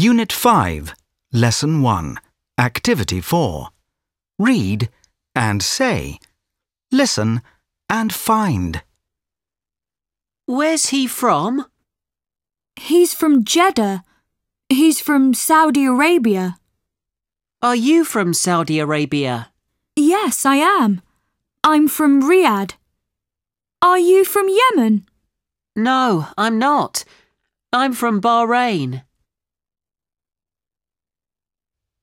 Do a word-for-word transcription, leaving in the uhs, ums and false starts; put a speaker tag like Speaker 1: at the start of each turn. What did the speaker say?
Speaker 1: Unit five, Lesson one, Activity four. Read and say. Listen and find.
Speaker 2: Where's he from?
Speaker 3: He's from Jeddah. He's from Saudi Arabia.
Speaker 2: Are you from Saudi Arabia?
Speaker 3: Yes, I am. I'm from Riyadh. Are you from Yemen?
Speaker 2: No, I'm not. I'm from Bahrain.